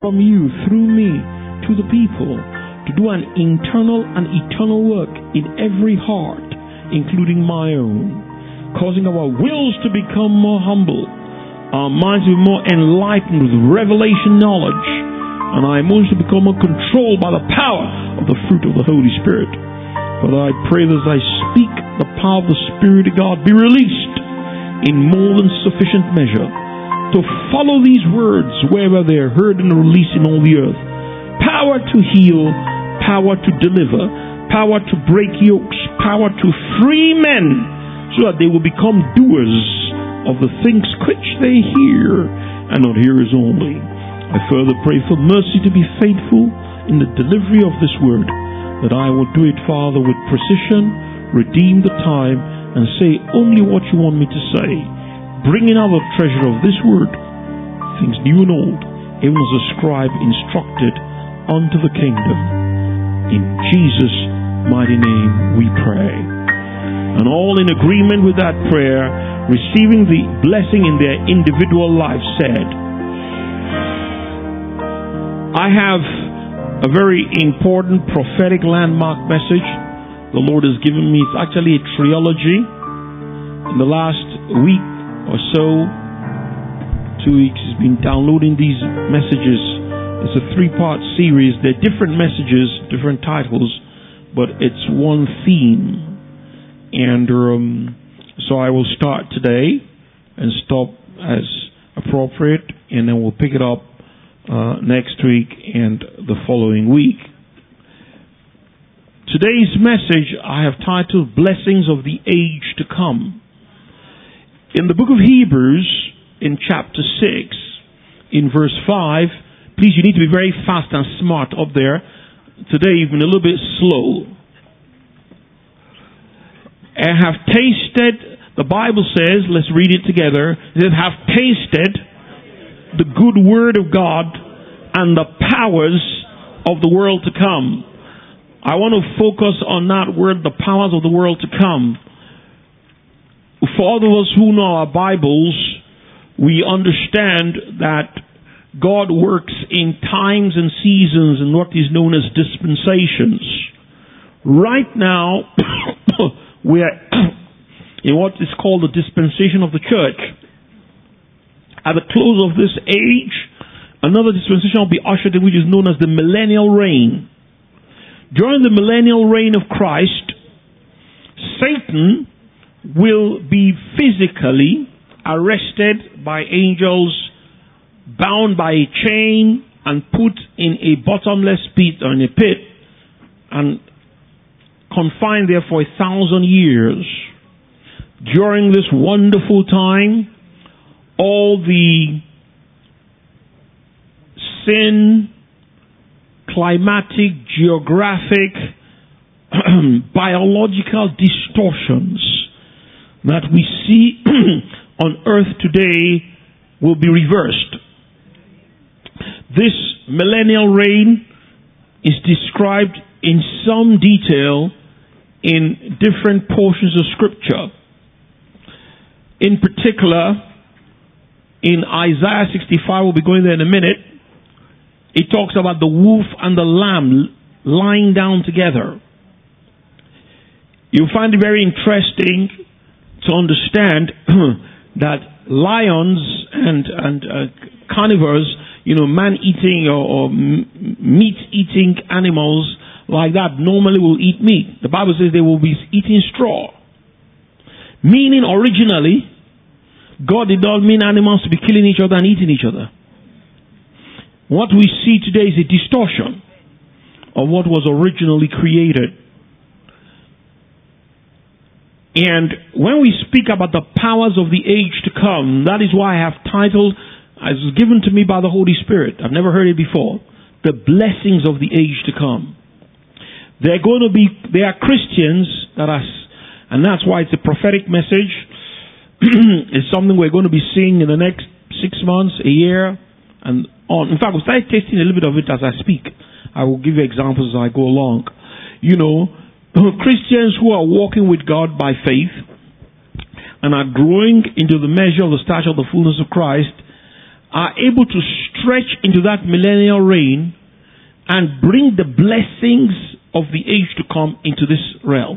from you through me to the people to do an internal and eternal work in every heart, including my own, causing our wills to become more humble, our minds to be more enlightened with revelation knowledge, and our emotions to become more controlled by the power of the fruit of the Holy Spirit. But I pray that as I speak, the power of the Spirit of God be released in more than sufficient measure to follow these words wherever they are heard and released in all the earth. Power to heal, power to deliver, power to break yokes, power to free men so that they will become doers of the things which they hear and not hearers only. I further pray for mercy to be faithful in the delivery of this word, that I will do it, Father, with precision, redeem the time, and say only what you want me to say, bringing out the treasure of this word, things new and old, even as a scribe instructed unto the kingdom. In Jesus' mighty name we pray. And all in agreement with that prayer, receiving the blessing in their individual life, said, I have a very important prophetic landmark message the Lord has given me. It's actually a trilogy. In the last week or so, 2 weeks, he's been downloading these messages. It's a 3-part series. They're different messages, different titles, but it's one theme. And so I will start today and stop as appropriate, and then we'll pick it up next week and the following week. Today's message I have titled Blessings of the Age to Come. In the book of Hebrews, in chapter 6, in verse 5, please, you need to be very fast and smart up there. Today you've been a little bit slow. And have tasted, the Bible says, let's read it together, it says, have tasted the good word of God and the powers of the world to come. I want to focus on that word, the powers of the world to come. For all of us who know our Bibles, we understand that God works in times and seasons and what is known as dispensations. Right now, we are in what is called the dispensation of the church. At the close of this age, another dispensation will be ushered in, which is known as the millennial reign. During the millennial reign of Christ, Satan will be physically arrested by angels, bound by a chain, and put in a bottomless pit or in a pit, and confined there for 1,000 years. During this wonderful time, all the sin, climatic, geographic, biological distortions that we see on earth today will be reversed. This millennial reign is described in some detail in different portions of Scripture. In particular, in Isaiah 65, we'll be going there in a minute, it talks about the wolf and the lamb lying down together. You'll find it very interesting to understand that lions and carnivores, man-eating or meat-eating animals like that normally will eat meat. The Bible says they will be eating straw. Meaning originally, God did not mean animals to be killing each other and eating each other. What we see today is a distortion of what was originally created. And when we speak about the powers of the age to come, that is why I have titled, as was given to me by the Holy Spirit, I've never heard it before, the blessings of the age to come. There are Christians that are, and that's why it's a prophetic message. It's something we're going to be seeing in the next 6 months, a year, and on. In fact, we'll start tasting a little bit of it as I speak. I will give you examples as I go along. Christians who are walking with God by faith and are growing into the measure of the stature of the fullness of Christ are able to stretch into that millennial reign and bring the blessings of the age to come into this realm.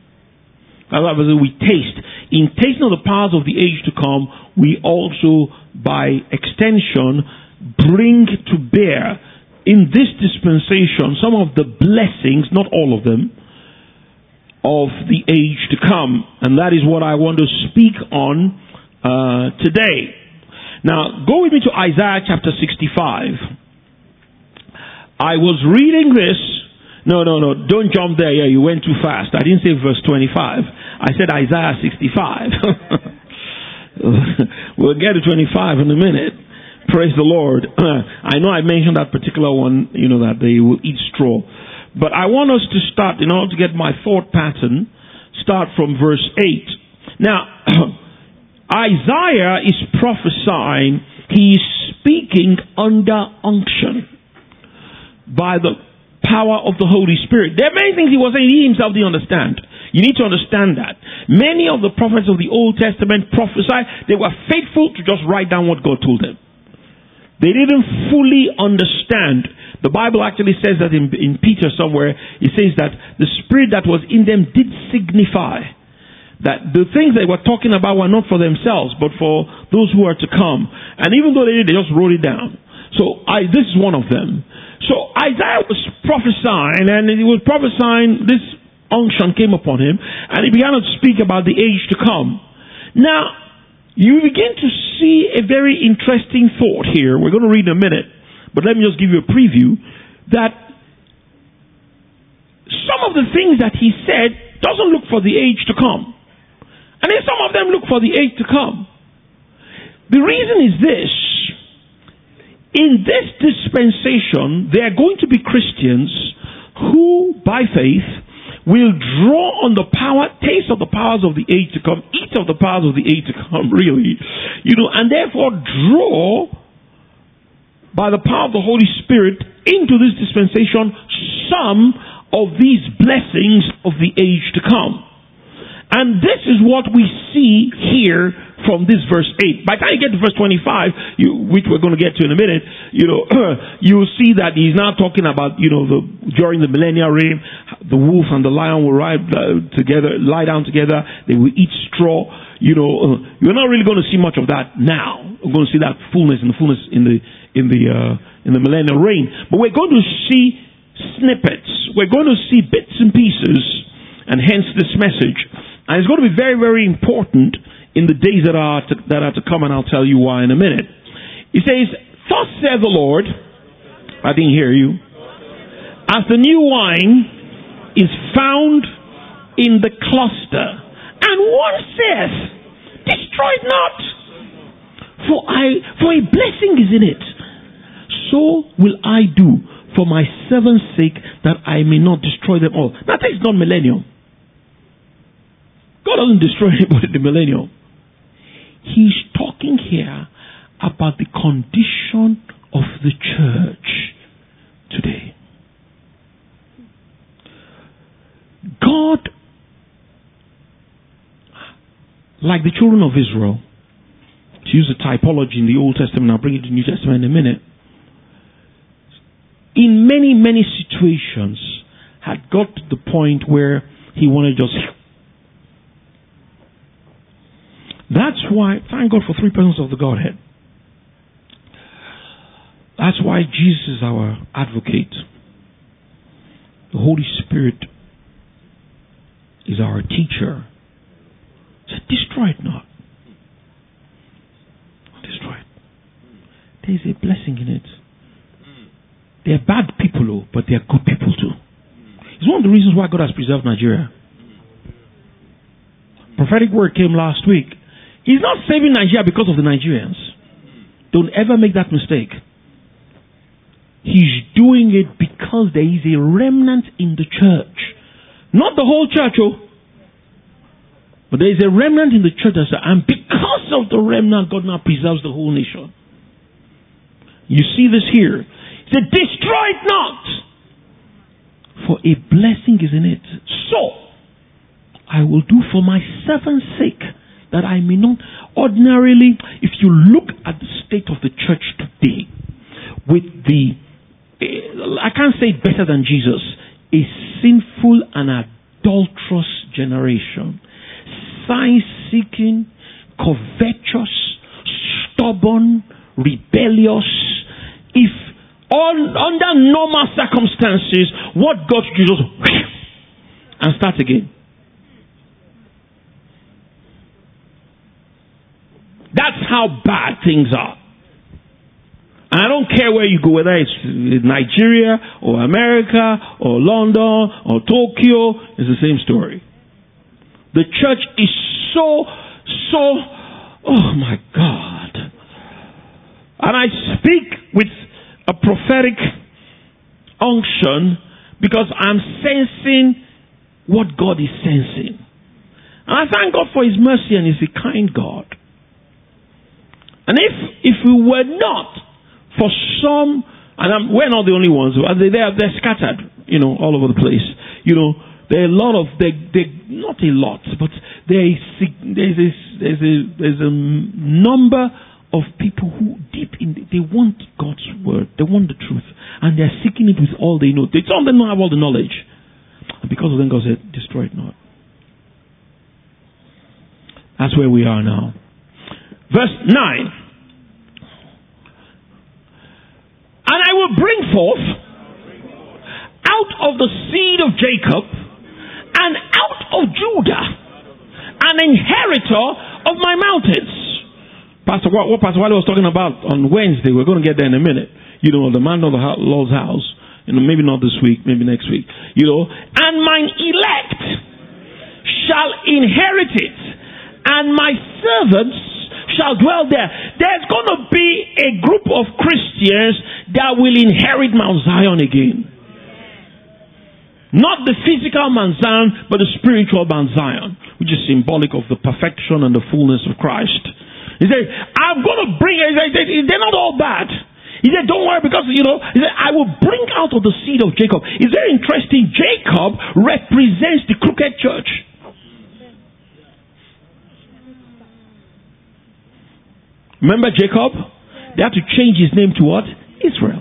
We taste. In tasting of the powers of the age to come, we also, by extension, bring to bear in this dispensation some of the blessings, not all of them, of the age to come. And that is what I want to speak on today. Now, go with me to Isaiah chapter 65. I was reading this. No, don't jump there. Yeah, you went too fast. I didn't say verse 25. I said Isaiah 65. We'll get to 25 in a minute. Praise the Lord. I know I mentioned that particular one, that they will eat straw. But I want us to start, in order to get my thought pattern, start from verse 8. Now, Isaiah is prophesying. He is speaking under unction by the power of the Holy Spirit. There are many things he was saying he himself didn't understand. You need to understand that. Many of the prophets of the Old Testament prophesied. They were faithful to just write down what God told them. They didn't fully understand. The Bible actually says that in Peter somewhere, it says that the Spirit that was in them did signify that the things they were talking about were not for themselves, but for those who are to come. And even though they did, they just wrote it down. So this is one of them. So Isaiah was prophesying, and he was prophesying, this unction came upon him, and he began to speak about the age to come. Now, you begin to see a very interesting thought here. We're going to read in a minute, but let me just give you a preview, that some of the things that he said doesn't look for the age to come. And then some of them look for the age to come. The reason is this. In this dispensation, there are going to be Christians who, by faith, will draw on the power, taste of the powers of the age to come, eat of the powers of the age to come, really. And therefore draw, by the power of the Holy Spirit, into this dispensation, some of these blessings of the age to come. And this is what we see here from this verse 8. By the time you get to verse 25, which we're going to get to in a minute, you'll see that he's now talking about, during the millennial reign, the wolf and the lion will lie down together, they will eat straw. You're not really going to see much of that now. We're going to see that fullness in the millennial reign. But we're going to see snippets. We're going to see bits and pieces, and hence this message. And it's going to be very, very important in the days that are to come, and I'll tell you why in a minute. He says, "Thus saith the Lord," I didn't hear you, "as the new wine is found in the cluster, and one saith, destroy it not, for a blessing is in it. So will I do for my servants' sake, that I may not destroy them all." Now, this is not millennium. God doesn't destroy anybody in the millennium. He's talking here about the condition of the church today. God, like the children of Israel, to use the typology in the Old Testament, I'll bring it to the New Testament in a minute, in many, many situations had got to the point where he wanted just... That's why, thank God for three persons of the Godhead. That's why Jesus is our advocate. The Holy Spirit is our teacher. He said, destroy it not. Destroy it. There is a blessing in it. They are bad people, but they are good people too. It's one of the reasons why God has preserved Nigeria. Prophetic word came last week. He's not saving Nigeria because of the Nigerians. Don't ever make that mistake. He's doing it because there is a remnant in the church. Not the whole church, but there is a remnant in the church, and because of the remnant, God now preserves the whole nation. You see this here. He said, destroy it not, for a blessing is in it. So, I will do for my servant's sake that I may not ordinarily, if you look at the state of the church today, with I can't say it better than Jesus, a sinful and adulterous generation, sign-seeking, covetous, stubborn, rebellious. If under normal circumstances, what God should do is and start again. That's how bad things are. And I don't care where you go, whether it's Nigeria or America or London or Tokyo, it's the same story. The church is so, oh my God. And I speak with a prophetic unction because I'm sensing what God is sensing. And I thank God for His mercy, and He's a kind God. And if we were not, for some, and we're not the only ones, they're scattered, all over the place. There are a lot of, not a lot, but there's a number of people who deep in, they want God's word, they want the truth, and they're seeking it with all they know. Some of them don't have all the knowledge. And because of them, God said, destroy it not. That's where we are now. Verse 9. And I will bring forth out of the seed of Jacob and out of Judah an inheritor of my mountains. What Pastor Wale was talking about on Wednesday, we're going to get there in a minute. The man of the Lord's house. Maybe not this week, maybe next week. And mine elect shall inherit it, and my servants shall dwell there. There's going to be a group of Christians that will inherit Mount Zion again. Not the physical Mount Zion, but the spiritual Mount Zion, which is symbolic of the perfection and the fullness of Christ. He said, I'm going to bring, they're not all bad. He said, don't worry, because, he said, I will bring out of the seed of Jacob. It's very interesting. Jacob represents the crooked church. Remember Jacob? They had to change his name to what? Israel.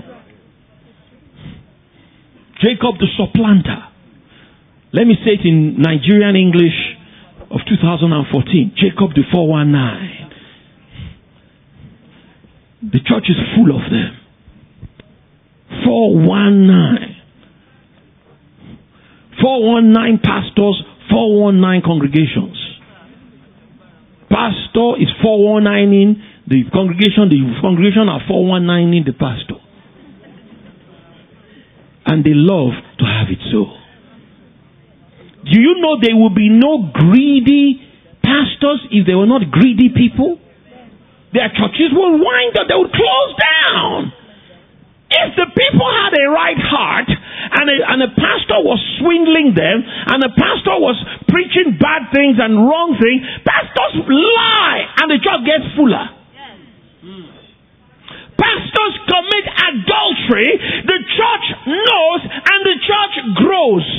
Jacob the supplanter. Let me say it in Nigerian English of 2014. Jacob the 419. The church is full of them. 419. 419 pastors, 419 congregations. Pastor is 419 the congregation are 419 the pastor. And they love to have it so. Do you know there will be no greedy pastors if there were not greedy people? Their churches will wind up, they would close down. If the people had a right heart and a pastor was swindling them and the pastor was preaching bad things and wrong things, pastors lie and the church gets fuller. Pastors commit adultery, the church knows and the church grows.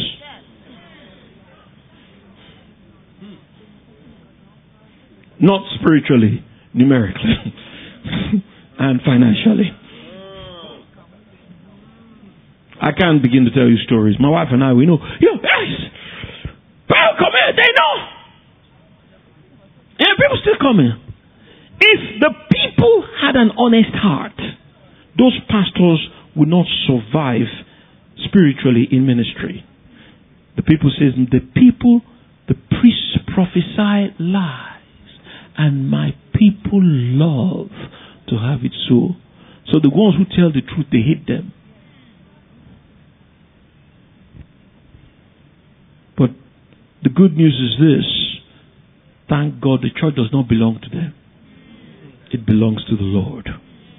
Not spiritually, numerically, and financially. I can't begin to tell you stories. My wife and I, we know. Guys, people come here, they know. And people still come here. If the people had an honest heart, those pastors would not survive spiritually in ministry. The people says, the priests prophesy lies, and my people love to have it so. So the ones who tell the truth, they hate them. But the good news is this. Thank God the church does not belong to them. It belongs to the Lord.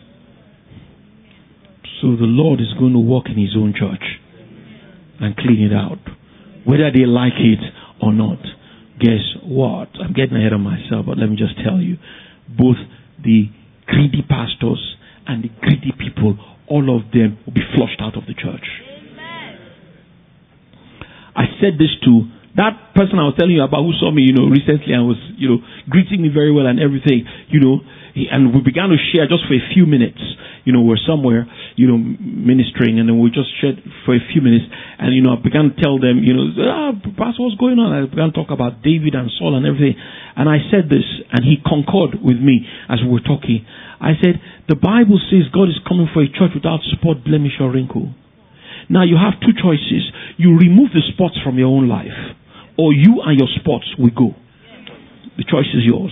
So the Lord is going to walk in His own church and clean it out. Whether they like it or not. Guess what? I'm getting ahead of myself, but let me just tell you. Both the greedy pastors and the greedy people, all of them will be flushed out of the church. Amen. I said this to That person I was telling you about who saw me, recently and was, greeting me very well and everything, and we began to share just for a few minutes. We're somewhere, ministering, and then we just shared for a few minutes. And, I began to tell them, Pastor, what's going on? I began to talk about David and Saul and everything. And I said this, and he concurred with me as we were talking. I said, the Bible says God is coming for a church without spot, blemish, or wrinkle. Now you have two choices. You remove the spots from your own life, or you and your spots will go. The choice is yours.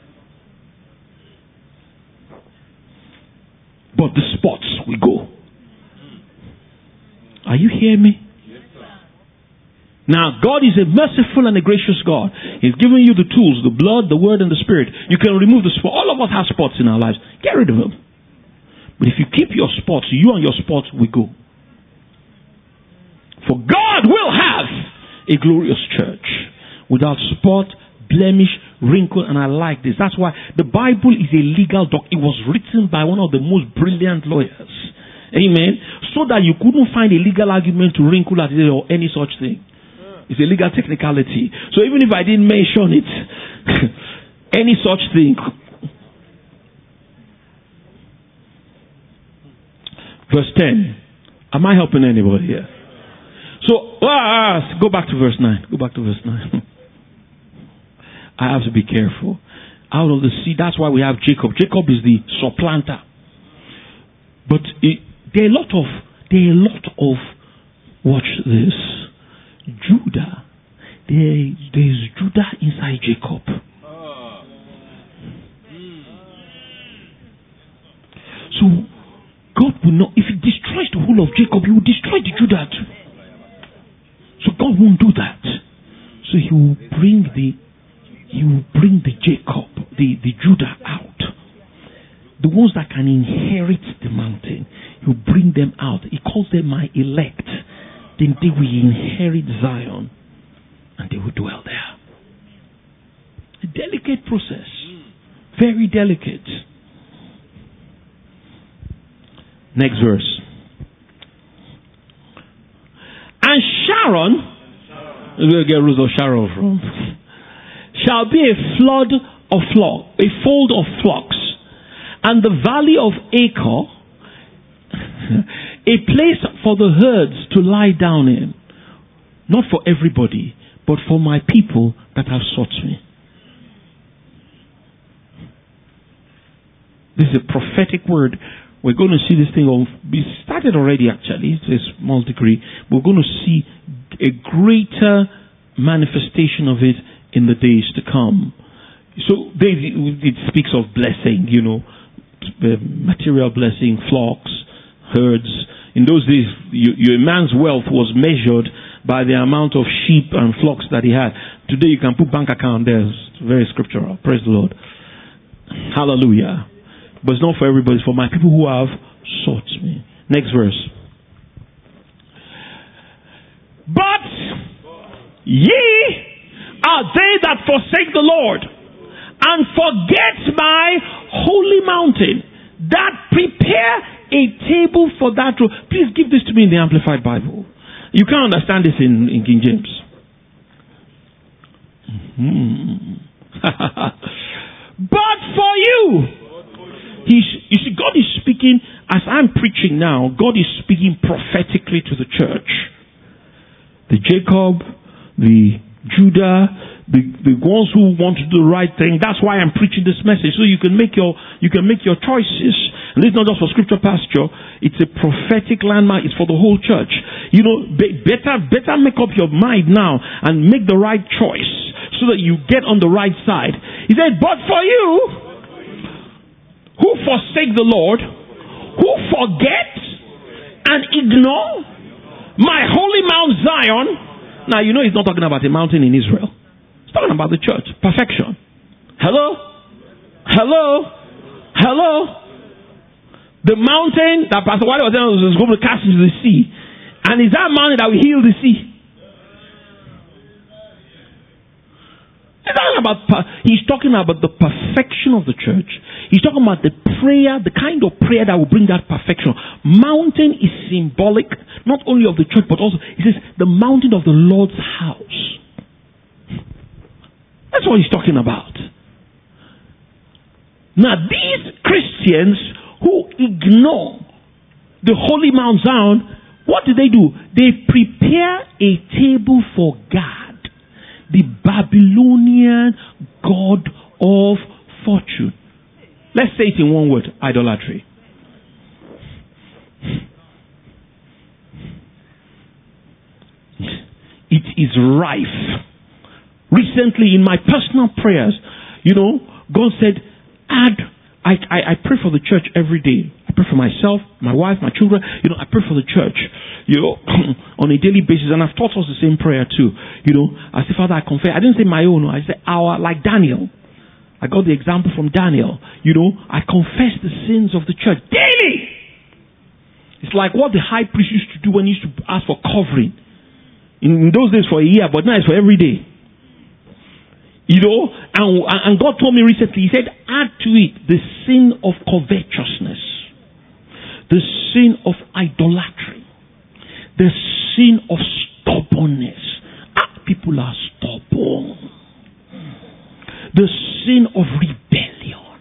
But the spots will go. Are you hearing me? Now, God is a merciful and a gracious God. He's giving you the tools, the blood, the word, and the spirit. You can remove the spots. All of us have spots in our lives. Get rid of them. But if you keep your spots, you and your spots will go. For God will have a glorious church without spot, blemish, wrinkle, and I like this. That's why the Bible is a legal document. It was written by one of the most brilliant lawyers. Amen. So that you couldn't find a legal argument to wrinkle at it or any such thing. It's a legal technicality. So even if I didn't mention it, any such thing. Verse 10. Am I helping anybody here? So, go back to verse 9. Go back to verse 9. I have to be careful. Out of the sea, that's why we have Jacob. Jacob is the supplanter. But there are a lot of, watch this, Judah. There's Judah inside Jacob. So, God will not, if He destroys the whole of Jacob, He will destroy the Judah too. So God won't do that. So He will bring the Jacob, the Judah out. The ones that can inherit the mountain, He will bring them out. He calls them my elect. Then they will inherit Zion and they will dwell there. A delicate process. Very delicate. Next verse. And Sharon, where we get Ruth of Sharon from, shall be a flood of a fold of flocks, and the valley of Achor, a place for the herds to lie down in, not for everybody, but for my people that have sought me. This is a prophetic word. We're going to see this thing we started already actually, it's a small degree. We're going to see a greater manifestation of it in the days to come. So it speaks of blessing, material blessing, flocks, herds. In those days, your man's wealth was measured by the amount of sheep and flocks that he had. Today you can put bank account there. It's very scriptural. Praise the Lord. Hallelujah. But it's not for everybody. It's for my people who have sought me. Next verse. But ye are they that forsake the Lord and forget my holy mountain, that prepare a table for that road. Please give this to me in the Amplified Bible. You can't understand this in King James. But for you, you see, God is speaking, as I'm preaching now, God is speaking prophetically to the church. The Jacob, the Judah, the ones who want to do the right thing. That's why I'm preaching this message, so you can make your choices. And this is not just for scripture pasture. It's a prophetic landmark. It's for the whole church. Better make up your mind now and make the right choice so that you get on the right side. He said, but for you who forsake the Lord, who forget and ignore my holy Mount Zion. Now, he's not talking about a mountain in Israel. He's talking about the church. Perfection. Hello? The mountain that Pastor Wale was saying was going to cast into the sea. And is that mountain that will heal the sea? He's talking about the perfection of the church. He's talking about the prayer, the kind of prayer that will bring that perfection. Mountain is symbolic not only of the church, but also, he says, the mountain of the Lord's house. That's what he's talking about. Now, these Christians who ignore the holy Mount Zion, what do? They prepare a table for God, the Babylonian god of fortune. Let's say it in one word: idolatry. It is rife. Recently, in my personal prayers, God said, I pray for the church every day. I pray for myself, my wife, my children. I pray for the church, on a daily basis. And I've taught us the same prayer too. I say, Father, I confess. I didn't say my own. I said like Daniel. I got the example from Daniel. I confess the sins of the church daily. It's like what the high priest used to do when he used to ask for covering. In those days for a year, but now it's for every day. And God told me recently, He said, add to it the sin of covetousness, the sin of idolatry, the sin of stubbornness. People are stubborn. The sin of rebellion.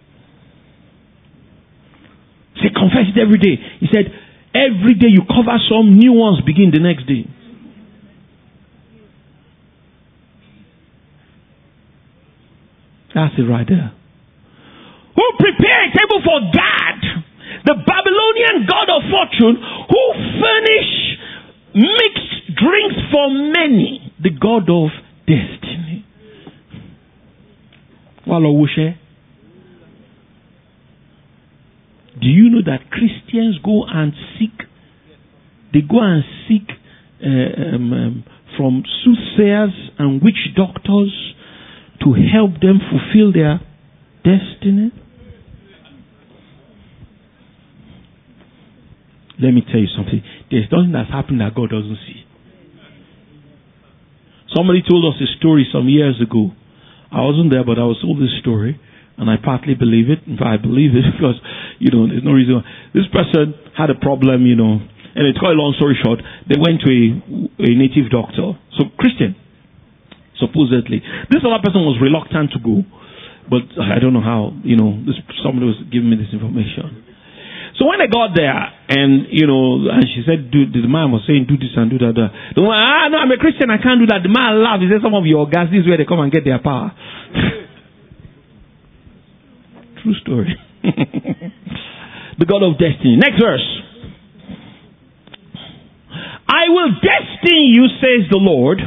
Say, confess it every day. He said, every day you cover some, new ones begin the next day. That's it right there. Who prepare a table for God, the Babylonian god of fortune, who furnish mixed drinks for many, the god of destiny. Do you know that Christians go and seek from soothsayers and witch doctors to help them fulfill their destiny? Let me tell you something. There's nothing that's happened that God doesn't see. Somebody told us a story some years ago. I wasn't there, but I was told this story, and I partly believe it. In fact, I believe it because, there's no reason. This person had a problem, and to cut a long story short, they went to a native doctor. So, Christian. Supposedly. This other person was reluctant to go. But I don't know how, somebody was giving me this information. So when I got there, and she said, the man was saying, do this and do that. The woman, no, I'm a Christian, I can't do that. The man laughed. He said, some of your guys, this is where they come and get their power. True story. The God of destiny. Next verse. I will destine you, says the Lord,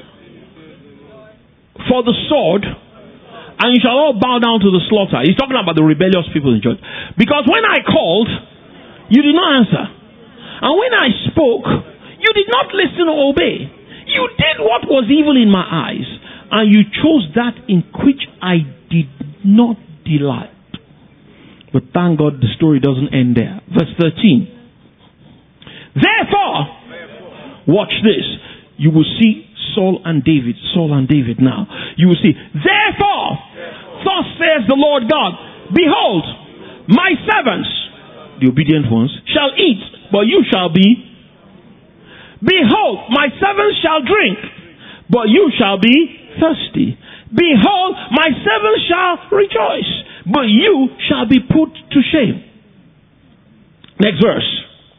for the sword, and you shall all bow down to the slaughter. He's talking about the rebellious people in church. Because when I called, you did not answer. And when I spoke, you did not listen or obey. You did what was evil in my eyes, and you chose that in which I did not delight. But thank God the story doesn't end there. Verse 13. Therefore, watch this. You will see Saul and David now. You will see, therefore, thus says the Lord God, behold, my servants, the obedient ones, shall eat, but you shall be. Behold, my servants shall drink, but you shall be thirsty. Behold, my servants shall rejoice, but you shall be put to shame. Next verse.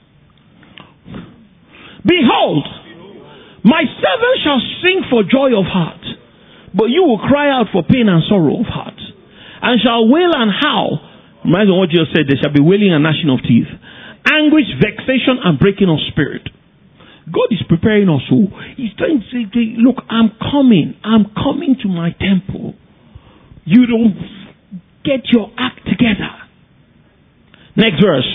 Behold, my servant shall sing for joy of heart, but you will cry out for pain and sorrow of heart, and shall wail and howl. Reminds me of what Jesus said, there shall be wailing and gnashing of teeth, anguish, vexation, and breaking of spirit. God is preparing us. He's trying to say, look, I'm coming to my temple. You don't get your act together. Next verse.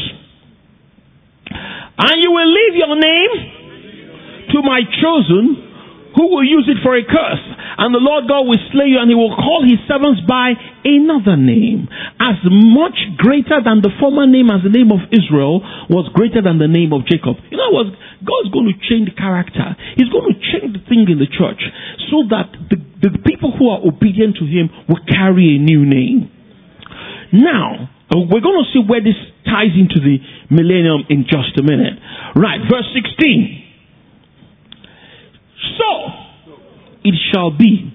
And you will leave your name to my chosen, who will use it for a curse. And the Lord God will slay you, and He will call His servants by another name, as much greater than the former name, as the name of Israel was greater than the name of Jacob. In other words, God's going to change the character. He's going to change the thing in the church, so that the people who are obedient to Him will carry a new name. Now, we're going to see where this ties into the millennium in just a minute. Right, verse 16. So, it shall be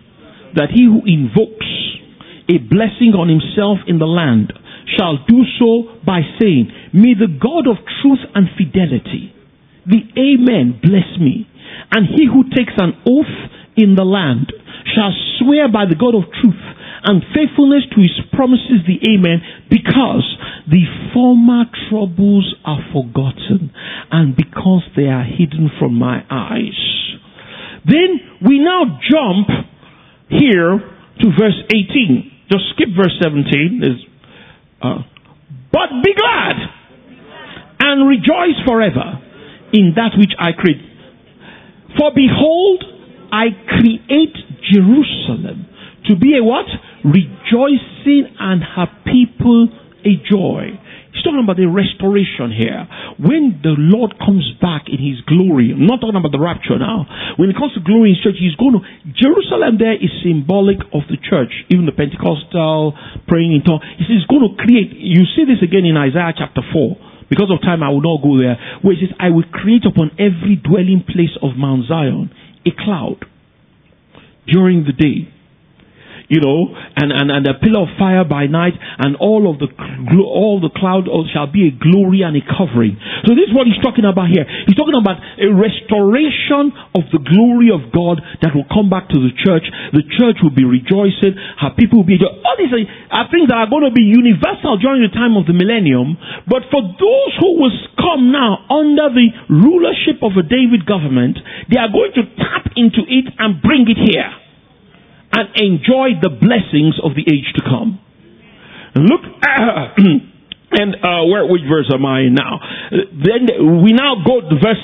that he who invokes a blessing on himself in the land shall do so by saying, may the God of truth and fidelity, the Amen, bless me. And he who takes an oath in the land shall swear by the God of truth and faithfulness to his promises, the Amen, because the former troubles are forgotten and because they are hidden from my eyes. Then we now jump here to verse 18. Just skip verse 17. But be glad and rejoice forever in that which I create. For behold, I create Jerusalem to be a what? Rejoicing, and her people a joy. He's talking about the restoration here. When the Lord comes back in his glory, I'm not talking about the rapture now. When it comes to glory in his church, he's going to, Jerusalem there is symbolic of the church, even the Pentecostal praying in tongues. He's going to create, you see this again in Isaiah chapter 4. Because of time, I will not go there. Where it says, I will create upon every dwelling place of Mount Zion a cloud during the day. You know, and a pillar of fire by night, and all the cloud shall be a glory and a covering. So this is what he's talking about here. He's talking about a restoration of the glory of God that will come back to the church. The church will be rejoicing. Her people will be rejoicing. All these are things that are going to be universal during the time of the millennium. But for those who will come now under the rulership of a David government, they are going to tap into it and bring it here and enjoy the blessings of the age to come. Look, and which verse am I in now? Then we now go to verse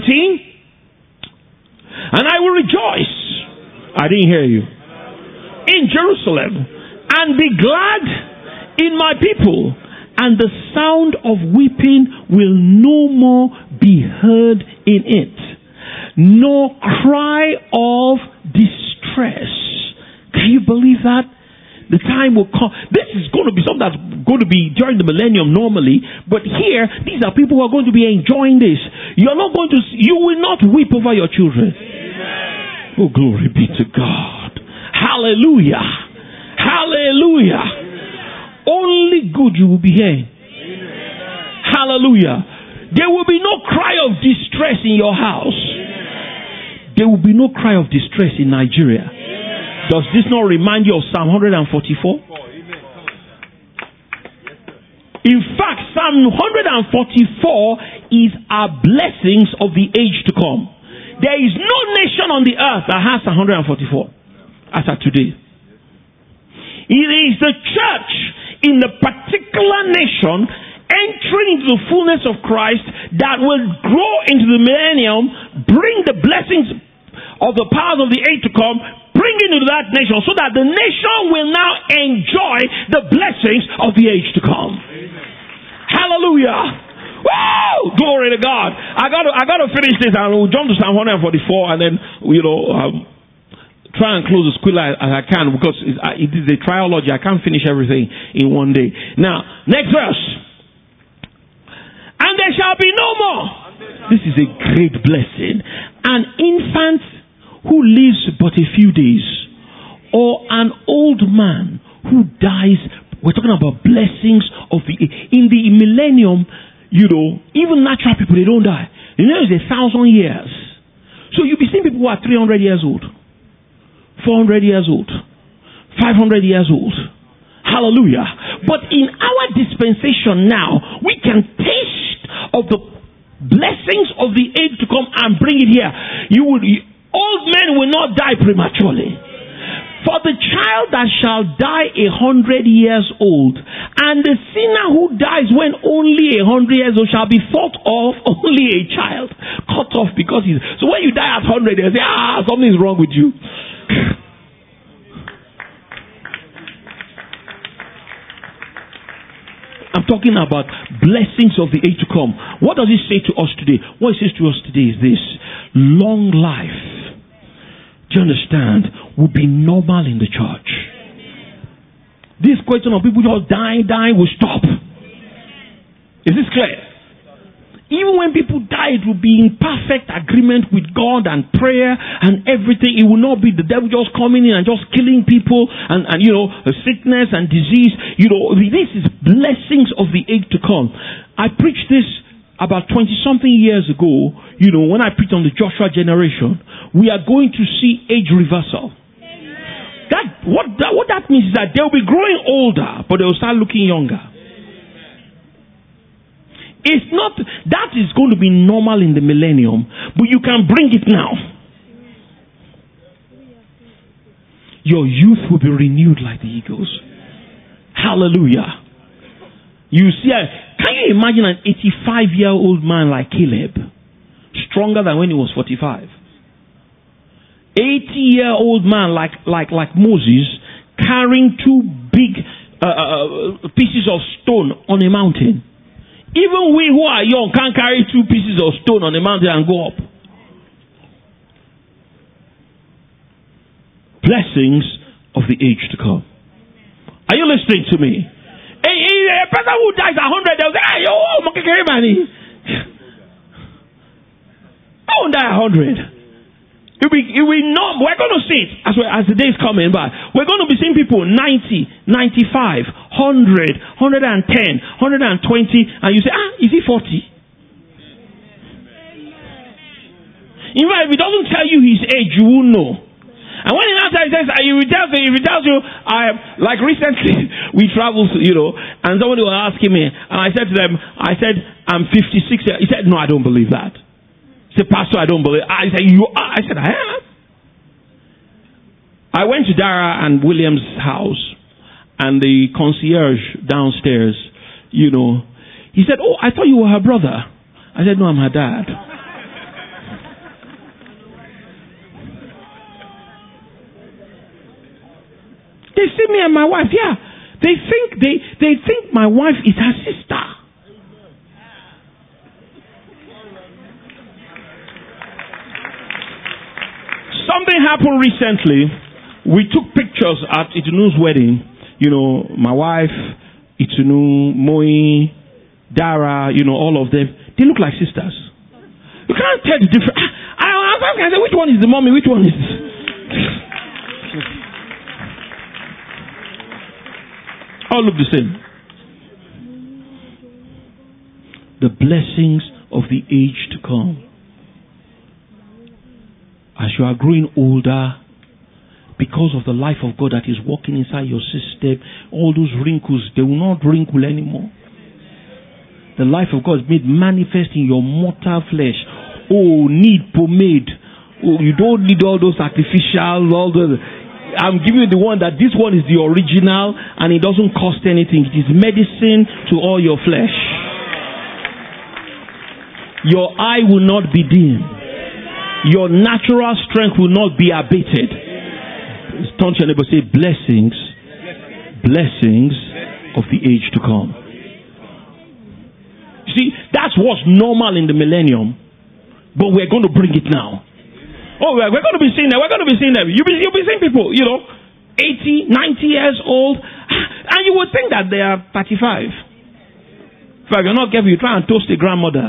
19. And I will rejoice. I didn't hear you. In Jerusalem, and be glad in my people, and the sound of weeping will no more be heard in it, nor cry of distress. Can you believe that? The time will come. This is going to be something that's going to be during the millennium normally. But here, these are people who are going to be enjoying this. You will not weep over your children. Amen. Oh, glory be to God. Hallelujah. Hallelujah. Only good you will be hearing. Amen. Hallelujah. There will be no cry of distress in your house. Amen. There will be no cry of distress in Nigeria. Does this not remind you of Psalm 144? In fact, Psalm 144 is our blessings of the age to come. There is no nation on the earth that has 144 as of today. It is the church in the particular nation entering into the fullness of Christ that will grow into the millennium, bring the blessings of the powers of the age to come, bring into that nation, so that the nation will now enjoy the blessings of the age to come. Amen. Hallelujah! Woo! Glory to God. I got to finish this, and we'll jump to Psalm 144, and then try and close as quickly as I can, because it is a triology. I can't finish everything in one day. Now, next verse. And there shall be no more. This is a great blessing. An infant who lives but a few days, or an old man who dies. We're talking about blessings of in the millennium. Even natural people, they don't die. It's 1,000 years. So you'll be seeing people who are 300 years old, 400 years old, 500 years old. Hallelujah. But in our dispensation now, we can taste of the blessings of the age to come and bring it here. Old men will not die prematurely. For the child that shall die 100 years old, and the sinner who dies when only 100 years old shall be thought of only a child, cut off because he's. So when you die at 100, they say, something's wrong with you. I'm talking about blessings of the age to come. What does it say to us today? What it says to us today is this: long life, do you understand, will be normal in the church. This question of people just dying will stop. Is this clear? Even when people die, it will be in perfect agreement with God and prayer and everything. It will not be the devil just coming in and just killing people and sickness and disease. This is blessings of the age to come. I preached this about 20-something years ago, when I preached on the Joshua generation. We are going to see age reversal. What that means is that they'll be growing older, but they'll start looking younger. It's not, that is going to be normal in the millennium, but you can bring it now. Your youth will be renewed like the eagles. Hallelujah. You see, can you imagine an 85-year-old man like Caleb, stronger than when he was 45? 80-year-old man like Moses, carrying two big pieces of stone on a mountain. Even we who are young can't carry two pieces of stone on a mountain and go up. Blessings of the age to come. Are you listening to me? A person who dies at 100, they'll say, I won't die at 100. We're going to see it as the days coming by. We're going to be seeing people 90, 95, 100, 110, 120, and you say, is he 40? In fact, if he doesn't tell you his age, you won't know. And when he now says, if he tells you, like recently, we traveled, and somebody was asking me, and I said to them, I'm 56. He said, no, I don't believe that. He said, Pastor, I don't believe. I said, you are? I said, I am. I went to Dara and William's house, and the concierge downstairs, he said, oh, I thought you were her brother. I said, no, I'm her dad. They see me and my wife, yeah. They think my wife is her sister. Something happened recently. We took pictures at Itunu's wedding. My wife, Itunu, Moi, Dara, all of them. They look like sisters. You can't tell the difference. I say, which one is the mommy? Which one is... All look the same. The blessings of the age to come. As you are growing older, because of the life of God that is working inside your system, all those wrinkles, they will not wrinkle anymore. The life of God is made manifest in your mortal flesh. Oh, need pomade. Oh, you don't need all those artificial, I'm giving you the one that this one is the original and it doesn't cost anything. It is medicine to all your flesh. Your eye will not be dim. Your natural strength will not be abated. Turn to your neighbor, say blessings of the age to come. See, that's what's normal in the millennium, but we're going to bring it now. Oh, we're going to be seeing them. We're going to be seeing them. You'll be seeing people, 80, 90 years old, and you would think that they are 35. If you're not careful, you try and toast a grandmother.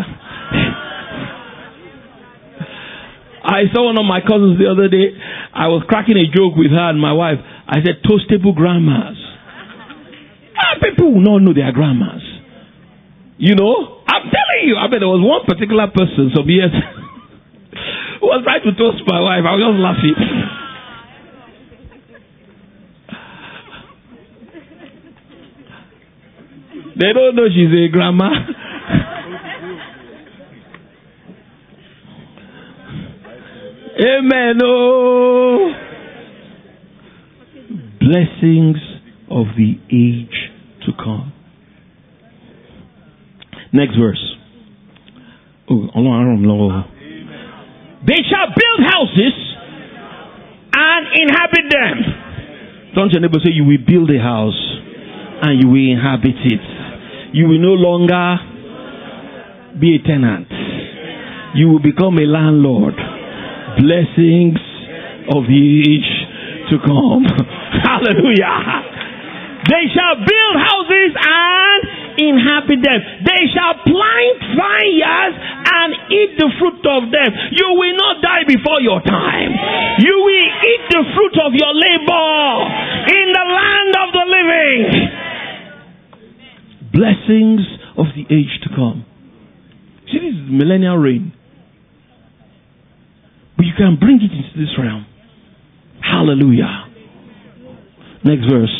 I saw one of my cousins the other day. I was cracking a joke with her and my wife. I said, toastable grandmas. People will not know their grandmas. I'm telling you. I bet there was one particular person some years who was trying to toast my wife. I was just laughing. They don't know she's a grandma. Amen. Oh, blessings of the age to come. Next verse. Oh, Allah. They shall build houses and inhabit them. Don't your neighbor say, you will build a house and you will inhabit it. You will no longer be a tenant. You will become a landlord. Blessings of the age to come. Hallelujah. They shall build houses and inhabit them. They shall plant vineyards and eat the fruit of them. You will not die before your time. You will eat the fruit of your labor in the land of the living. Blessings of the age to come. See, this is millennial reign. But you can bring it into this realm. Hallelujah. Next verse.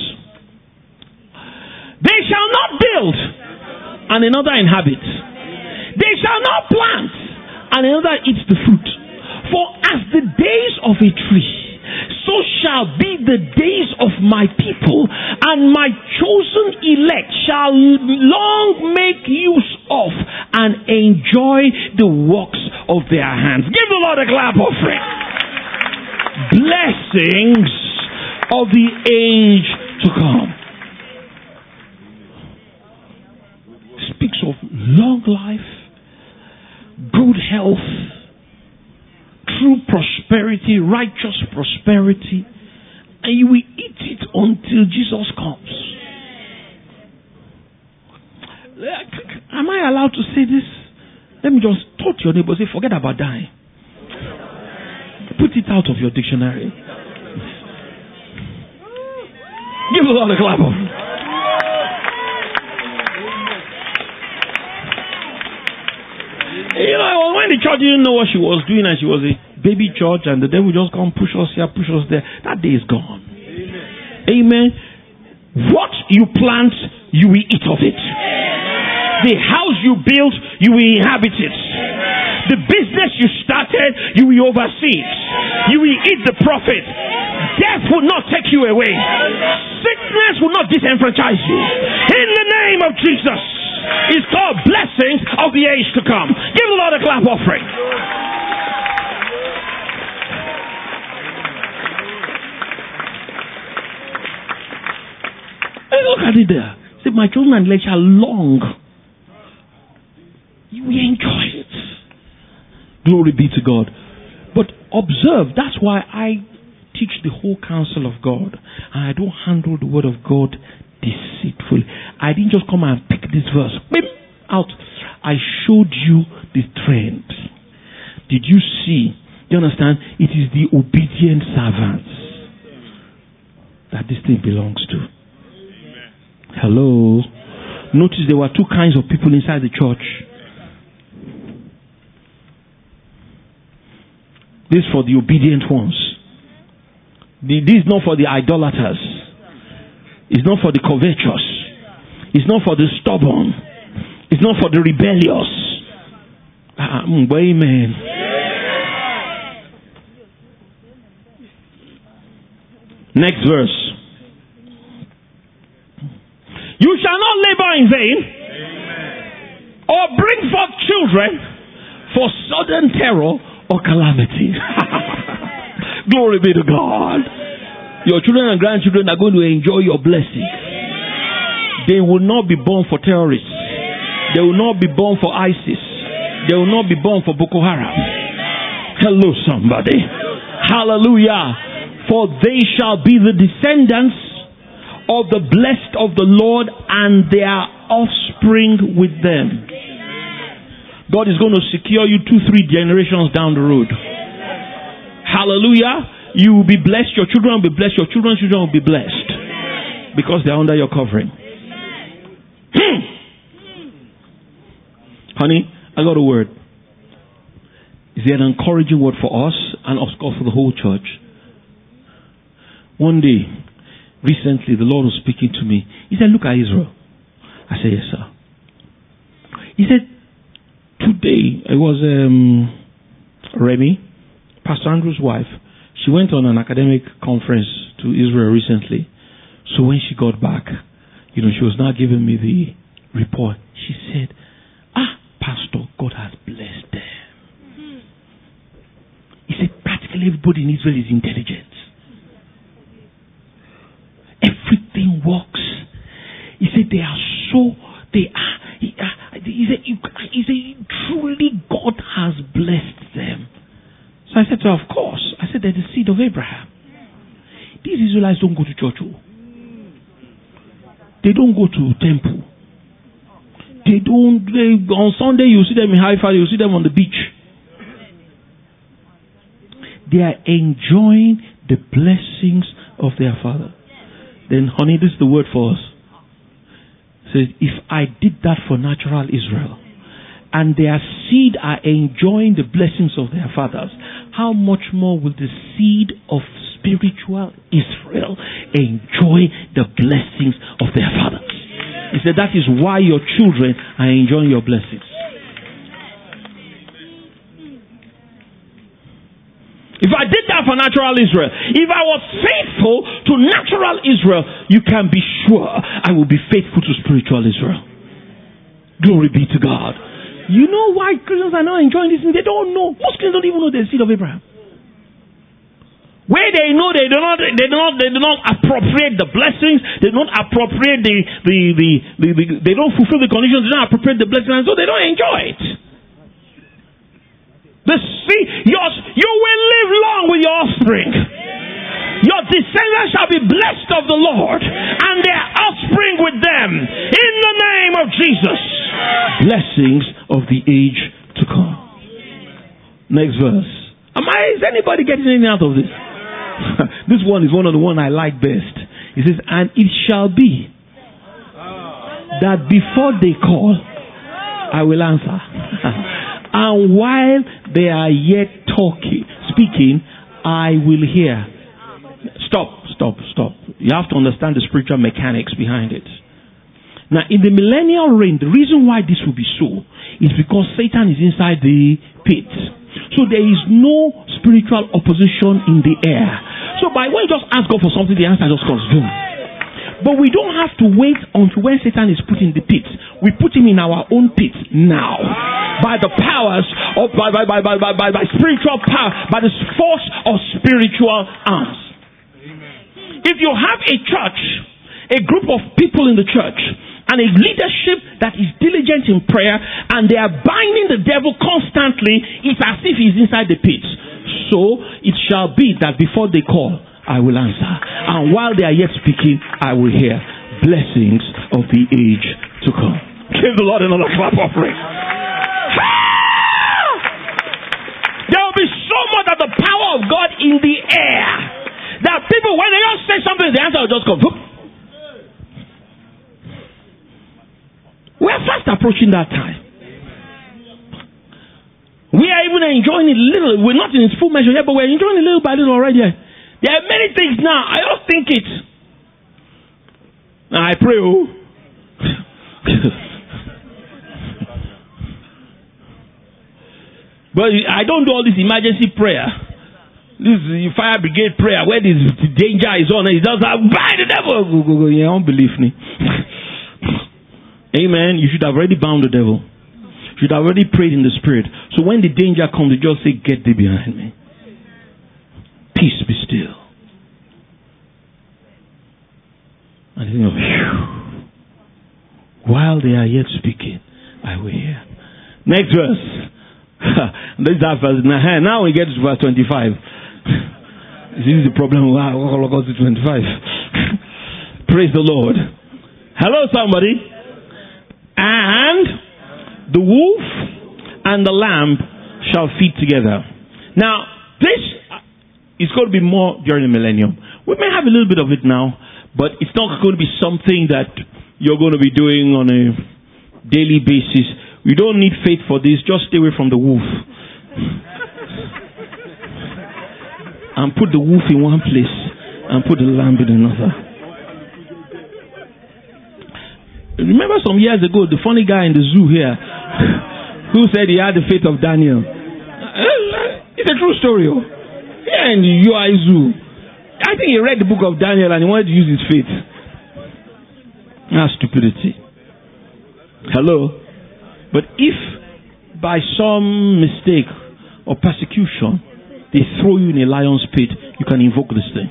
They shall not build and another inhabit. They shall not plant and another eats the fruit. For as the days of a tree, so shall be the days of my people, and my chosen elect shall long make use of and enjoy the works of their hands. Give the Lord a clap offering. Blessings of the age to come. Speaks of long life, good health, true prosperity, righteous prosperity, and you will eat it until Jesus comes. Am I allowed to say this? Let me just talk to your neighbor. Say, forget about dying. Put it out of your dictionary. Give the Lord a clap. You know, when the church didn't know what she was doing and she was a baby church and the devil just come push us here, push us there, that day is gone. Amen. What you plant, you will eat of it. The house you built, you will inhabit it. The business you started, you will oversee it. You will eat the profit. Death will not take you away. Sickness will not disenfranchise you. In the name of Jesus. It's called blessings of the age to come. Give the Lord a clap offering. Hey, look at it there. See, my children and legs are long. You will enjoy it. Glory be to God. But observe, that's why I teach the whole counsel of God. And I don't handle the word of God deceitfully. I didn't just come and pick this verse out. I showed you the trend. Did you see? You understand? It is the obedient servants that this thing belongs to. Hello? Notice there were two kinds of people inside the church. This is for the obedient ones. This is not for the idolaters. It's not for the covetous. It's not for the stubborn. It's not for the rebellious. Amen. Next verse. You shall not labor in vain, or bring forth children for sudden terror or calamity. Glory be to God. Your children and grandchildren are going to enjoy your blessing. They will not be born for terrorists. They will not be born for ISIS. They will not be born for Boko Haram. Hello, somebody. Hallelujah. For they shall be the descendants of the blessed of the Lord, and their offspring with them. God is going to secure you 2-3 generations down the road. Hallelujah. You will be blessed. Your children will be blessed. Your children's children will be blessed. Because they are under your covering. Honey, I got a word. Is it an encouraging word for us and of course for the whole church? One day, recently, the Lord was speaking to me. He said, look at Israel. I said, yes, sir. He said, today, it was Remy, Pastor Andrew's wife. She went on an academic conference to Israel recently. So when she got back, she was now giving me the report. She said, Pastor, God has blessed them. He said, practically everybody in Israel is intelligent. Everything works. He said, he said, truly God has blessed them. So I said to her, of course. I said, they're the seed of Abraham. These Israelites don't go to church. They don't go to temple. On Sunday you see them in Haifa, you see them on the beach. They are enjoying the blessings of their father. Then, honey, this is the word for us. It says, if I did that for natural Israel, and their seed are enjoying the blessings of their fathers, how much more will the seed of spiritual Israel enjoy the blessings of their fathers? He said that is why your children are enjoying your blessings. If I did that for natural Israel, if I was faithful to natural Israel, you can be sure I will be faithful to spiritual Israel. Glory be to God. You know why Christians are not enjoying this? They don't know. Most Christians don't even know the seed of Abraham. Where they know they do not appropriate the blessings, they don't appropriate they don't fulfill the conditions, they don't appropriate the blessings, and so they don't enjoy it. You will live long with your offspring. Your descendants shall be blessed of the Lord, and their offspring with them. In the name of Jesus. Blessings of the age to come. Next verse. Is anybody getting anything out of this? This one is one of the one I like best. It says, and it shall be that before they call, I will answer. And while they are yet speaking, I will hear. Stop. You have to understand the spiritual mechanics behind it. Now, in the millennial reign, the reason why this will be so is because Satan is inside the pit. So there is no spiritual opposition in the air. So when you just ask God for something, the answer just comes. Boom. But we don't have to wait until when Satan is put in the pit. We put him in our own pit now. By the powers of by spiritual power, by the force of spiritual arms. If you have a church, a group of people in the church, and a leadership that is diligent in prayer, and they are binding the devil constantly, it's as if he's inside the pit. So it shall be that before they call, I will answer. And while they are yet speaking, I will hear. Blessings of the age to come. Give the Lord another clap offering. There will be so much of the power of God in the air that people, when they just say something, the answer will just come. We are fast approaching that time. We are even enjoying it a little. We're not in its full measure yet, but we're enjoying it little by little already. There are many things now. I don't think it. I pray. But I don't do all this emergency prayer. This is fire brigade prayer where the danger is on. It does that. By the devil. You don't believe me. Amen. You should have already bound the devil. You should have already prayed in the spirit. So when the danger comes, you just say, get thee behind me. Peace be still. And you know, while they are yet speaking, I will hear. Next verse. This is that verse. Now we get to verse 25. This is the problem. We'll go to 25. Praise the Lord. Hello, somebody. And the wolf and the lamb shall feed together. Now, this is going to be more during the millennium. We may have a little bit of it now, but it's not going to be something that you're going to be doing on a daily basis. We don't need faith for this. Just stay away from the wolf. And put the wolf in one place and put the lamb in another. Remember some years ago, the funny guy in the zoo here who said he had the faith of Daniel. It's a true story. Yeah, in the UI zoo. I think he read the book of Daniel and he wanted to use his faith. That's stupidity. Hello? But if by some mistake or persecution they throw you in a lion's pit, you can invoke this thing.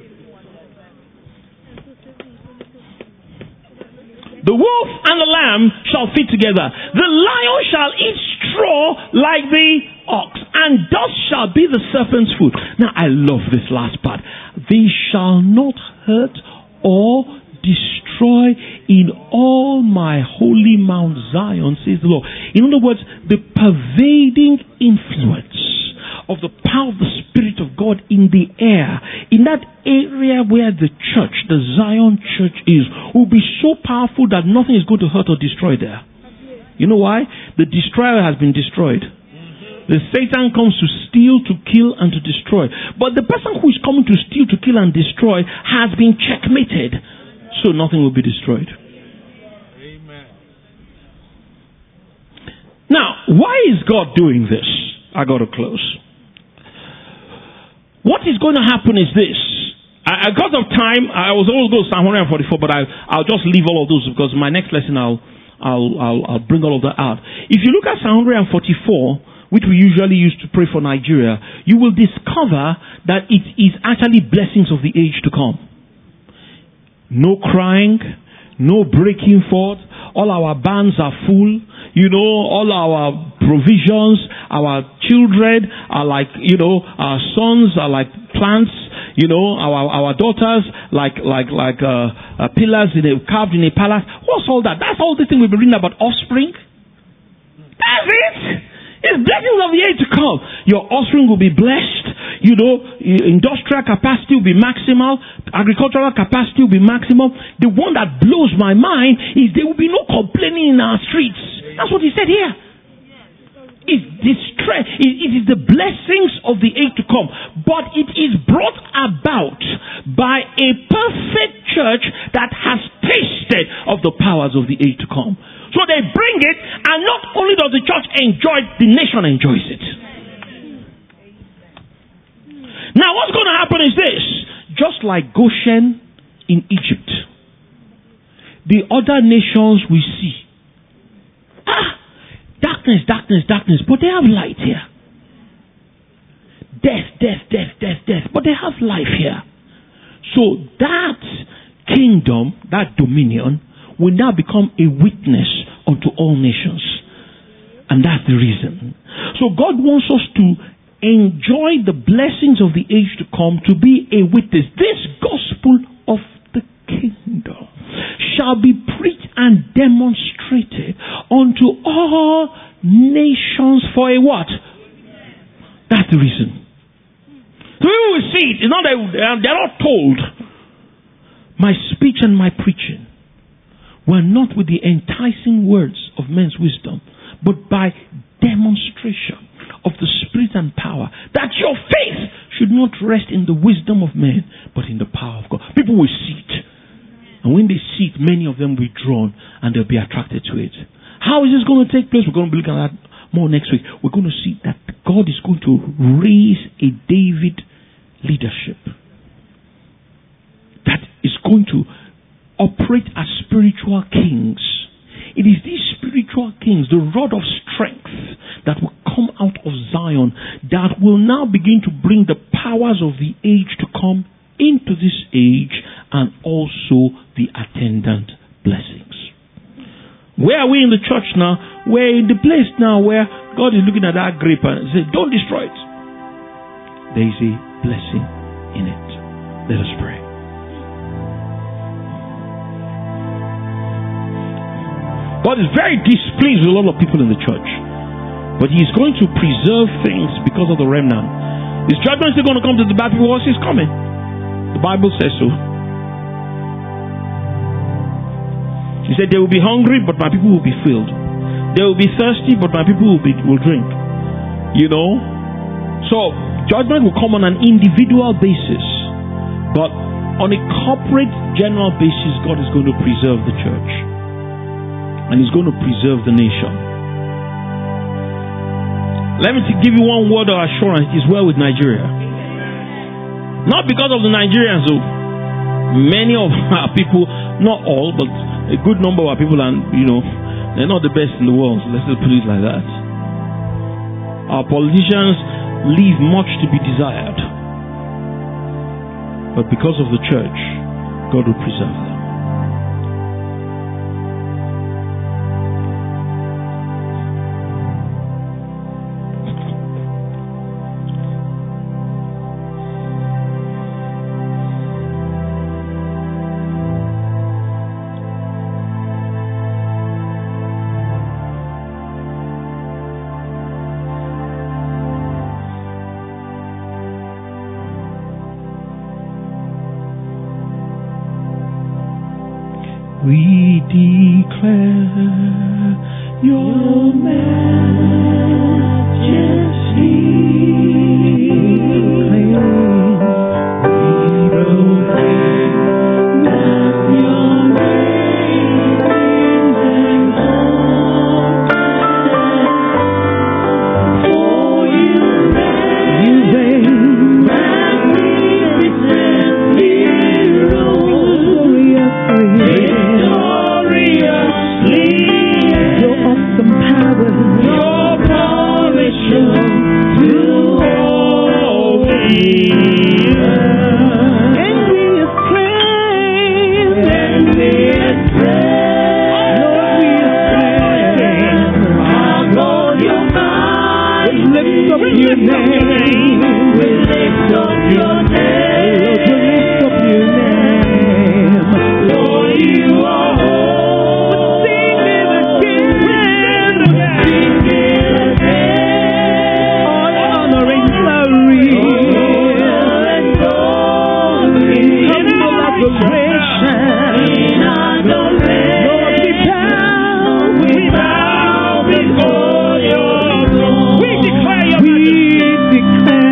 The wolf and the lamb shall feed together. The lion shall eat straw like the ox, and dust shall be the serpent's food. Now I love this last part. They shall not hurt or destroy in all my holy Mount Zion, says the Lord. In other words, the pervading influence of the power of the Spirit of God in the air, in that area where the church, the Zion church is, will be so powerful that nothing is going to hurt or destroy there. You know why? The destroyer has been destroyed. The Satan comes to steal, to kill, and to destroy. But the person who is coming to steal, to kill, and destroy has been checkmated. So nothing will be destroyed. Amen. Now, why is God doing this? I got to close. What is going to happen is this. Because of time, I was always going to Psalm 144, but I'll just leave all of those because my next lesson I'll bring all of that out. If you look at Psalm 144, which we usually use to pray for Nigeria, you will discover that it is actually blessings of the age to come. No crying, no breaking forth. All our barns are full. You know, all our provisions, our children are like, our sons are like plants. You know, our daughters like pillars carved in a palace. What's all that? That's all the thing we've been reading about offspring. That's it. It's blessings of the age to come. Your offspring will be blessed. You know, industrial capacity will be maximal. Agricultural capacity will be maximal. The one that blows my mind is there will be no complaining in our streets. That's what he said here. It is the blessings of the age to come. But it is brought about by a perfect church that has tasted of the powers of the age to come. So they bring it, and not only does the church enjoy it, the nation enjoys it. Now what's going to happen is this. Just like Goshen in Egypt, the other nations we see, darkness, but they have light here. Death, but they have life here. So that kingdom, that dominion, will now become a witness unto all nations. And that's the reason. So God wants us to enjoy the blessings of the age to come, to be a witness. This gospel of the kingdom shall be preached and demonstrated unto all nations for a what? That's the reason. So we will see it. It's not that they're not told. My speech and my preaching were not with the enticing words of men's wisdom, but by demonstration of the Spirit and power, that your faith should not rest in the wisdom of men, but in the power of God. People will see it. And when they see it, many of them will be drawn and they'll be attracted to it. How is this going to take place? We're going to be looking at that more next week. We're going to see that God is going to raise a David leadership that is going to operate as spiritual kings. It is these spiritual kings, the rod of strength, that will come out of Zion, that will now begin to bring the powers of the age to come into this age, and also the attendant blessings. Where are we in the church now? We're in the place now where God is looking at that grape and says, don't destroy it. There is a blessing in it. Let us pray. God is very displeased with a lot of people in the church, but He is going to preserve things because of the remnant. His judgment is going to come to the bad people. He's coming. The Bible says so. He said, they will be hungry, but my people will be filled. They will be thirsty, but my people will drink. You know? So, judgment will come on an individual basis, but on a corporate, general basis, God is going to preserve the church. And He's going to preserve the nation. Let me give you one word of assurance. It is well with Nigeria. Not because of the Nigerians, though. Many of our people, not all, but a good number of our people, and they're not the best in the world. So let's just put it like that. Our politicians leave much to be desired. But because of the church, God will preserve them. We declare your majesty. We proclaim that your name is exalted. For you reign magnificently victoriously. Your awesome power, your power is shown to all the earth. And we have praised, and we have praised, Lord, we have praised. Our God, your might, we lift up your name, we lift up your name, we lift up your name. Lord, you are holy. Sing it again, sing it again. All honor and glory, in humble adoration, Lord, we bow before your throne. We declare your majesty.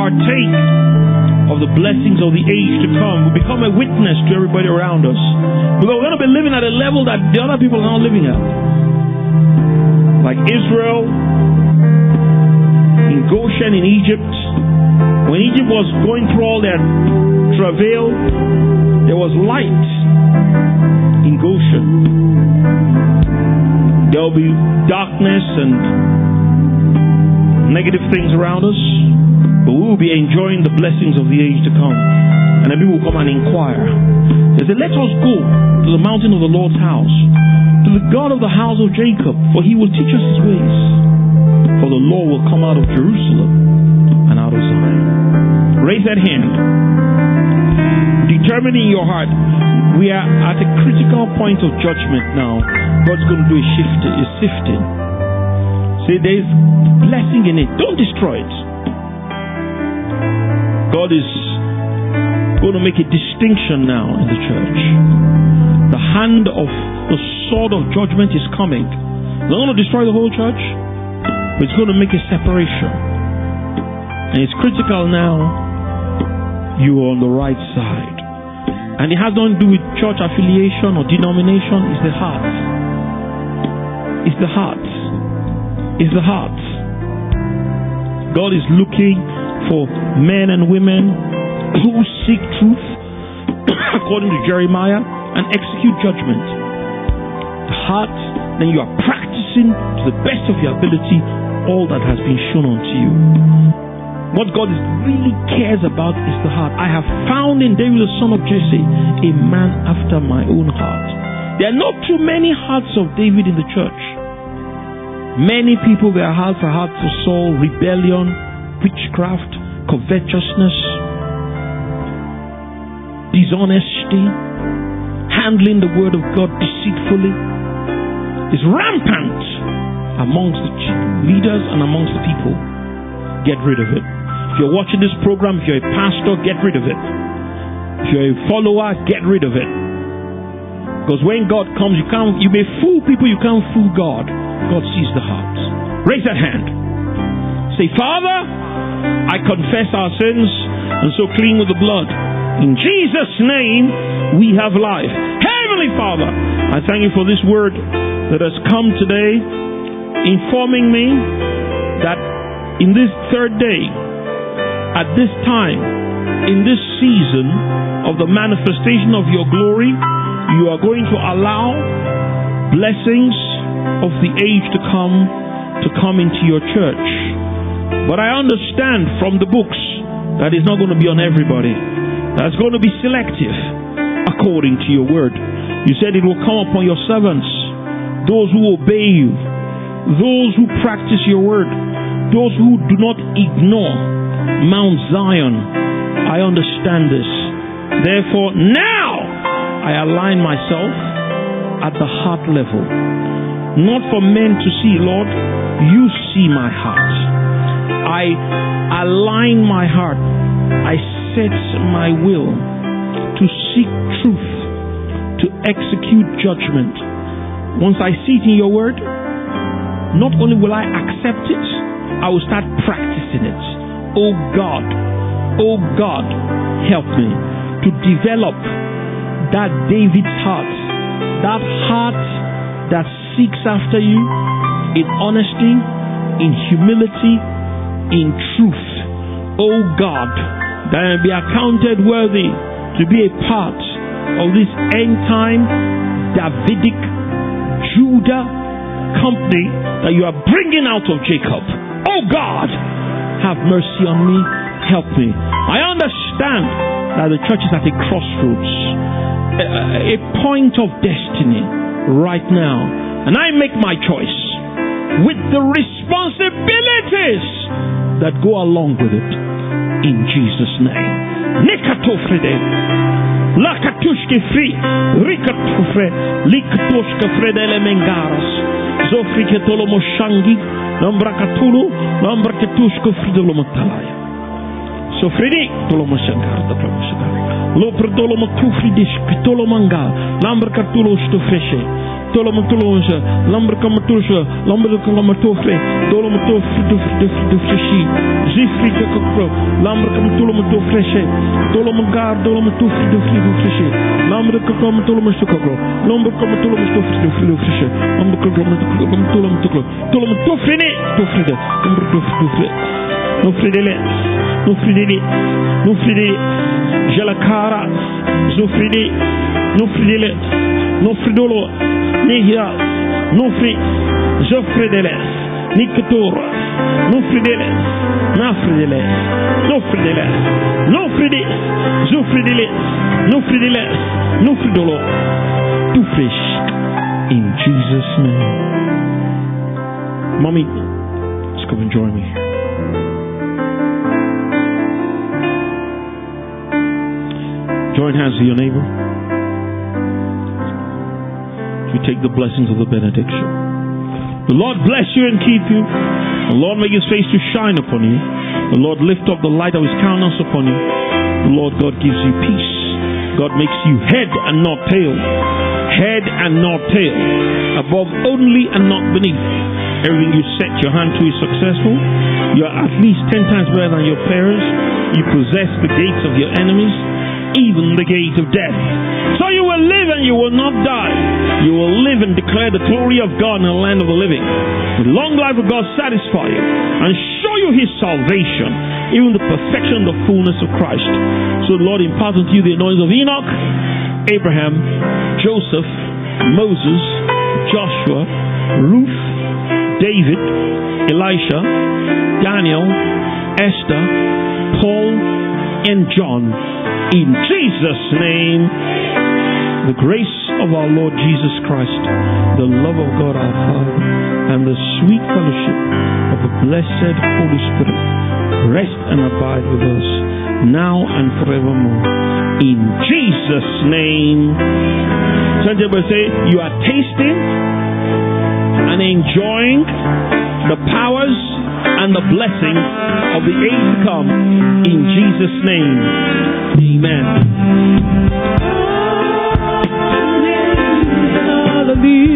partake of the blessings of the age to come. We become a witness to everybody around us. Because we're going to be living at a level that the other people are not living at. Like Israel, in Goshen in Egypt, when Egypt was going through all their travail, there was light in Goshen. There will be darkness and negative things around us, but we will be enjoying the blessings of the age to come. And then people will come and inquire. They say, let us go to the mountain of the Lord's house, to the God of the house of Jacob, for he will teach us his ways. For the Lord will come out of Jerusalem and out of Zion. Raise that hand. Determining your heart. We are at a critical point of judgment now. God's going to do a sifting. Say, there is blessing in it. Don't destroy it. God is going to make a distinction now in the church. The hand of the sword of judgment is coming. It's not going to destroy the whole church, but it's going to make a separation. And it's critical now you are on the right side. And it has nothing to do with church affiliation or denomination. It's the heart. It's the heart. It's the heart. God is looking for men and women who seek truth according to Jeremiah and execute judgment. The heart, then you are practicing to the best of your ability all that has been shown unto you. What God really cares about is the heart. I have found in David the son of Jesse a man after my own heart. There are not too many hearts of David in the church. Many people, their hearts are hearts of Saul, rebellion, witchcraft, covetousness, dishonesty, handling the word of God deceitfully. Is rampant amongst the leaders and amongst the people. Get rid of it. If you're watching this program, if you're a pastor, get rid of it. If you're a follower, get rid of it. Because when God comes, you may fool people, you can't fool God. God sees the heart. Raise that hand. Say, Father, I confess our sins and so clean with the blood. In Jesus' name, we have life. Heavenly Father, I thank you for this word that has come today, informing me that in this third day, at this time, in this season of the manifestation of your glory, you are going to allow blessings of the age to come into your church. But I understand from the books that it's not going to be on everybody. That's going to be selective according to your word. You said it will come upon your servants, those who obey you, those who practice your word, those who do not ignore Mount Zion. I understand this. Therefore, now I align myself at the heart level. Not for men to see, Lord. You see my heart. I align my heart. I set my will to seek truth, to execute judgment. Once I see it in your word, not only will I accept it, I will start practicing it. Oh God, help me to develop that David's heart, that heart that seeks after you in honesty, in humility, in truth. Oh God, that I be accounted worthy to be a part of this end time Davidic Judah company that you are bringing out of Jacob. Oh God, have mercy on me, help me. I understand that the church is at a crossroads, a point of destiny right now, and I make my choice with the responsibilities that go along with it in Jesus' name. Nikatofrede Lakatushke free Rikatofre Likatoshka Fredele Mengaras Zofrike Tolomoshangi Lambrakatulu Lambrakatushko Fridolomatalaya Sofridi, Tolomasanga, the Promoshaka. Lopredoloma Tufridish, Pitolomanga, Lambercatulo Stofreshe, Tolomatulonja, Lambercamatusha, Lambercamatofre, Dolomatofrishi, Zifrika Cocro, Lambercamatulomotofreshe, Dolomagar, Dolomatufrishi, Lambercamatulomastocro, Lambercamatulomastofrishi, Lambercamatulomastocro, Tolomatofrine, Tofrida, Lambercofride, no Fridele, no Fridele, no Fridele. Jalakara, Zufridi, Nufridile, Nufridolo, Nihia, Nufri, Zofridele, Nikatura, Nufridile, Nafridile, Nufridile, Nufridi, Zufridile, Nufridile, Nufridolo, Tufrish, in Jesus' name. Mommy, let's come and join me. Join hands with your neighbor. You take the blessings of the benediction. The Lord bless you and keep you. The Lord make his face to shine upon you. The Lord lift up the light of his countenance upon you. The Lord God gives you peace. God makes you head and not tail. Head and not tail. Above only and not beneath. Everything you set your hand to is successful. You are at least 10 times better than your parents. You possess the gates of your enemies, even the gate of death. So you will live and you will not die. You will live and declare the glory of God in the land of the living. With long life will God satisfy you and show you his salvation, even the perfection and the fullness of Christ. So the Lord imparts unto you the anointing of Enoch, Abraham, Joseph, Moses, Joshua, Ruth, David, Elisha, Daniel, Esther, Paul, and John. In Jesus' name, the grace of our Lord Jesus Christ, the love of God our Father, and the sweet fellowship of the blessed Holy Spirit rest and abide with us now and forevermore. In Jesus' name. Somebody say, you are tasting and enjoying the powers and the blessing of the age to come. In Jesus' name. Amen. Hallelujah.